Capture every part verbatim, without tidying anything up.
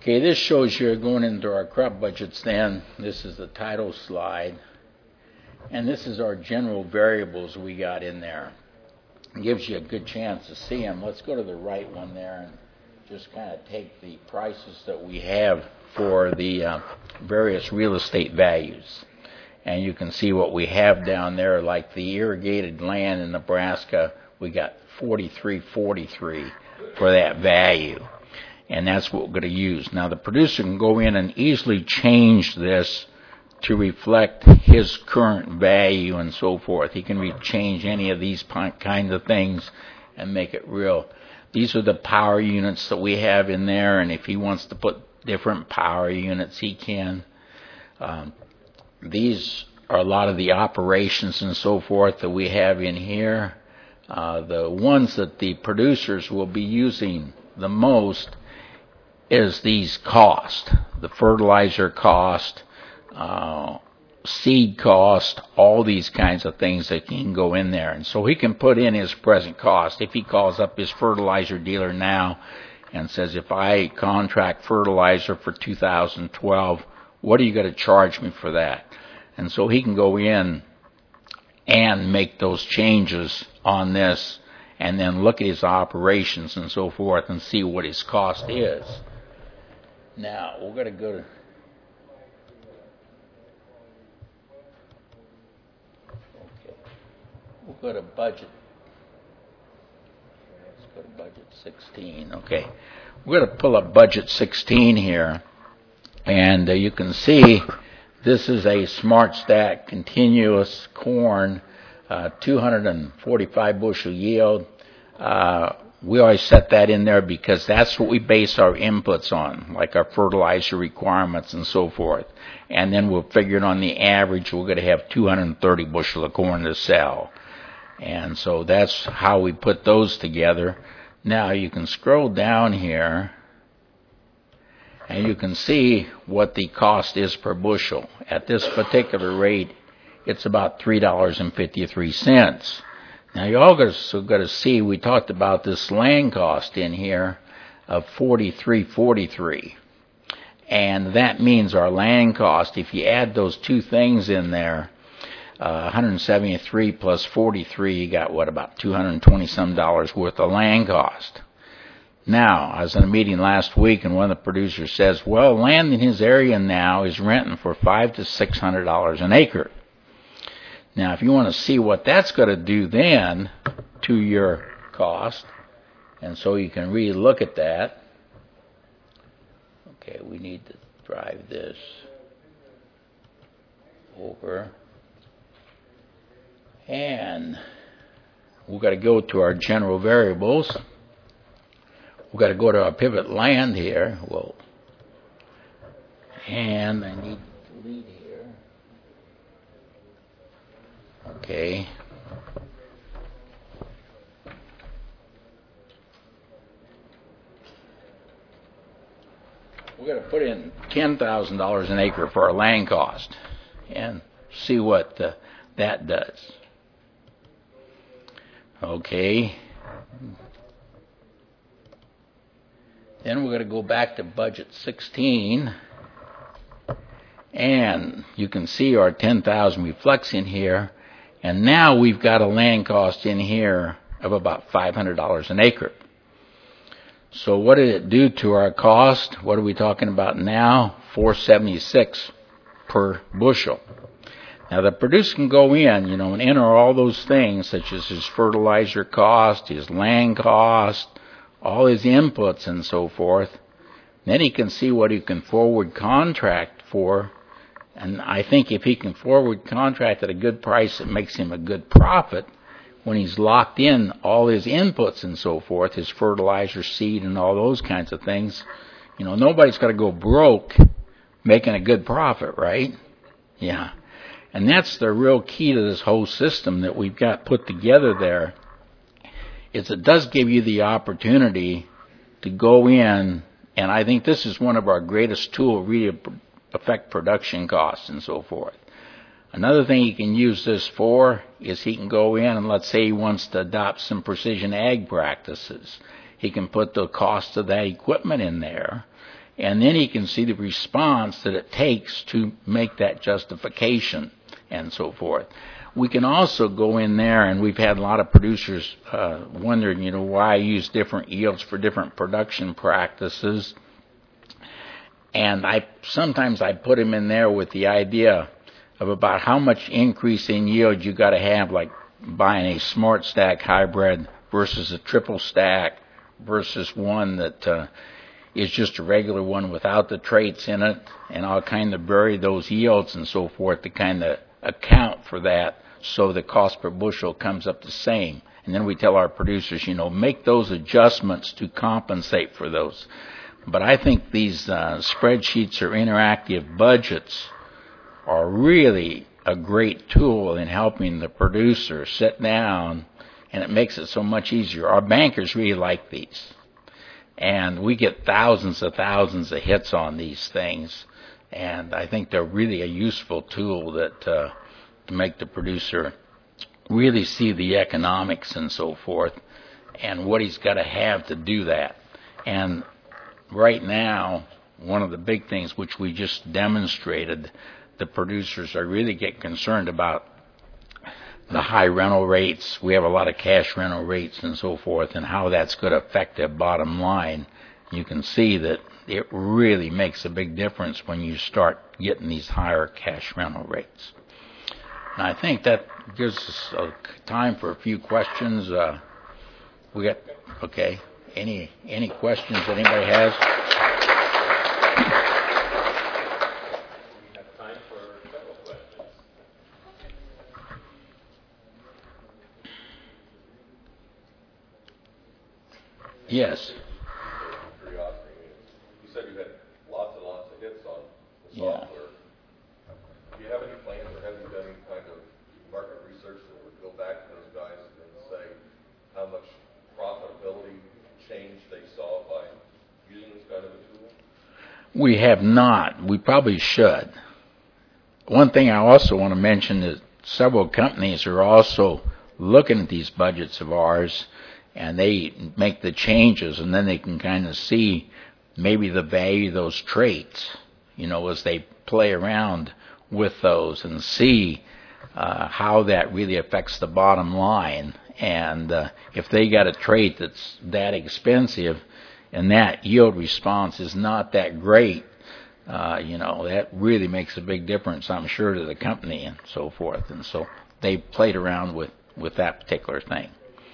Okay, this shows you going into our crop budgets then. This is the title slide. And this is our general variables we got in there. It gives you a good chance to see them. Let's go to the right one there and just kind of take the prices that we have for the uh, various real estate values. And you can see what we have down there, like the irrigated land in Nebraska, we got forty-three forty-three for that value. And that's what we're going to use. Now, the producer can go in and easily change this to reflect his current value and so forth. He can re- change any of these kinds of things and make it real. These are the power units that we have in there, and if he wants to put different power units, he can. Um, these are a lot of the operations and so forth that we have in here. Uh, the ones that the producers will be using the most is these cost, the fertilizer cost, uh, seed cost, all these kinds of things that can go in there. And so he can put in his present cost. If he calls up his fertilizer dealer now and says, if I contract fertilizer for two thousand twelve, what are you going to charge me for that? And so he can go in and make those changes on this and then look at his operations and so forth and see what his cost is. Now, we're going to go to okay. We'll go to budget. Let's go to budget sixteen. Okay. We're going to pull up budget sixteen here. And uh, you can see this is a Smart Stack continuous corn, uh, two hundred forty-five bushel yield. Uh, we always set that in there because that's what we base our inputs on, like our fertilizer requirements and so forth. And then we'll figure it on the average, we're going to have two hundred thirty bushel of corn to sell. And so that's how we put those together. Now you can scroll down here and you can see what the cost is per bushel. At this particular rate, it's about three dollars and fifty-three cents. Now, you all also got to see, we talked about this land cost in here of forty-three forty-three. And that means our land cost, if you add those two things in there, uh, one hundred seventy-three plus forty-three, you got, what, about two hundred twenty some dollars worth of land cost. Now, I was in a meeting last week, and one of the producers says, well, land in his area now is renting for five to six hundred dollars an acre. Now, if you want to see what that's going to do then to your cost, and so you can really look at that. Okay, we need to drive this over. And we've got to go to our general variables. We've got to go to our pivot land here. Whoa. And I need to delete here. Okay. We're going to put in ten thousand dollars an acre for our land cost and see what uh, that does. Okay. Then we're going to go back to budget sixteen. And you can see our ten thousand reflects in here. And now we've got a land cost in here of about five hundred dollars an acre. So what did it do to our cost? What are we talking about now? four seventy-six per bushel. Now the producer can go in, you know, and enter all those things such as his fertilizer cost, his land cost, all his inputs and so forth. Then he can see what he can forward contract for. And I think if he can forward contract at a good price, it makes him a good profit when he's locked in all his inputs and so forth, his fertilizer, seed, and all those kinds of things. You know, nobody's got to go broke making a good profit, right? Yeah. And that's the real key to this whole system that we've got put together there, is it does give you the opportunity to go in, and I think this is one of our greatest tools, really affect production costs and so forth. Another thing he can use this for is he can go in and let's say he wants to adopt some precision ag practices. He can put the cost of that equipment in there And then he can see the response that it takes to make that justification and so forth. We can also go in there, and we've had a lot of producers uh, wondering, you know, why I use different yields for different production practices. And I sometimes I put them in there with the idea of about how much increase in yield you got to have, like buying a smart stack hybrid versus a triple stack versus one that uh, is just a regular one without the traits in it, and I'll kind of vary those yields and so forth to kind of account for that, so the cost per bushel comes up the same. And then we tell our producers, you know, make those adjustments to compensate for those. But I think these uh, spreadsheets or interactive budgets are really a great tool in helping the producer sit down, and it makes it so much easier. Our bankers really like these, and we get thousands of thousands of hits on these things, and I think they're really a useful tool that uh, to make the producer really see the economics and so forth and what he's got to have to do that. And right now, one of the big things which we just demonstrated, the producers are really getting concerned about the high rental rates. We have a lot of cash rental rates and so forth, and how that's going to affect their bottom line. You can see that it really makes a big difference when you start getting these higher cash rental rates. And I think that gives us uh, time for a few questions. Uh, we got, okay, any any questions that anybody has? We have time for several questions. Yes. Curiosity. You said you had lots and lots of hits on the Yeah. software. Do you have any plans, or have you done any kind of market research that would go back to those guys and say how much profitability change they saw by using this kind of a tool? We have not. We probably should. One thing I also want to mention is several companies are also looking at these budgets of ours, and they make the changes, and then they can kind of see maybe the value of those traits, you know, as they play around with those and see uh, how that really affects the bottom line. And uh, if they got a trait that's that expensive and that yield response is not that great, uh, you know, that really makes a big difference, I'm sure, to the company and so forth. And so they played around with, with that particular thing.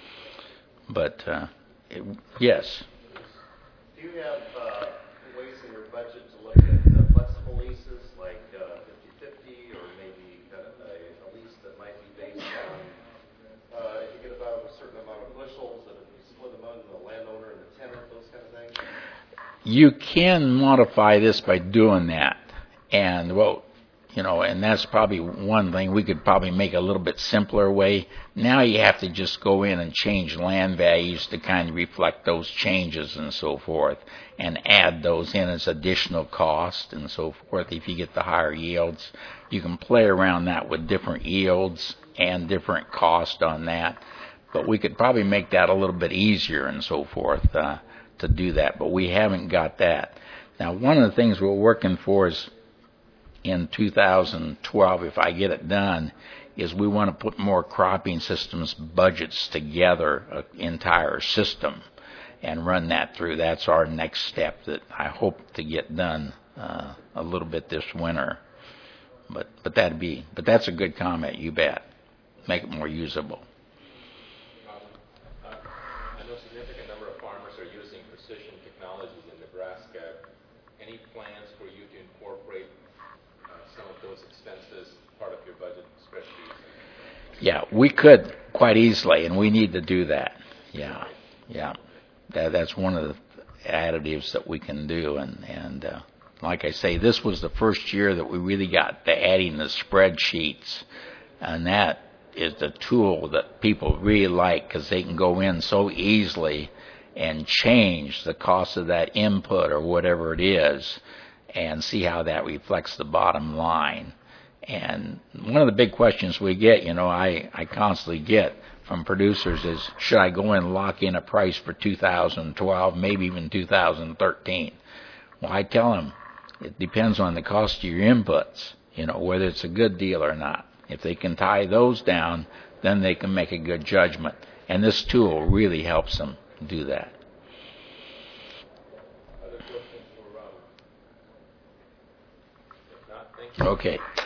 But, uh, it, yes. Do you have uh, ways in your budget to look at uh, flexible leases, like fifty-fifty, uh, or maybe kind of a, a lease that might be based on, uh, if you get about a certain amount of bushels, that if you split among the landowner and the tenant, those kind of things? You can modify this by doing that. And, well, you know, and that's probably one thing. We could probably make a little bit simpler way. Now you have to just go in and change land values to kind of reflect those changes and so forth, and add those in as additional cost and so forth. If you get the higher yields, you can play around that with different yields and different cost on that. But we could probably make that a little bit easier and so forth uh, to do that. But we haven't got that. Now, one of the things we're working for is in two thousand twelve, if I get it done, is we want to put more cropping systems budgets together, an entire system, and run that through. That's our next step that I hope to get done uh, a little bit this winter. But but that'd be but that's a good comment. You bet. Make it more usable. Um, uh, I know a significant number of farmers are using precision technologies in Nebraska. Any plans for you to incorporate uh, some of those expenses part of your budget spreadsheet? Yeah, we could quite easily, and we need to do that. Yeah, yeah. That, that's one of the additives that we can do. And, and uh, like I say, this was the first year that we really got to adding the spreadsheets, and that is the tool that people really like because they can go in so easily and change the cost of that input or whatever it is and see how that reflects the bottom line. And one of the big questions we get, you know, I, I constantly get from producers is, should I go in and lock in a price for two thousand twelve, maybe even two thousand thirteen? Well, I tell them it depends on the cost of your inputs, you know, whether it's a good deal or not. If they can tie those down, then they can make a good judgment. And this tool really helps them do that. Other questions for Robert? If not, thank you. Okay.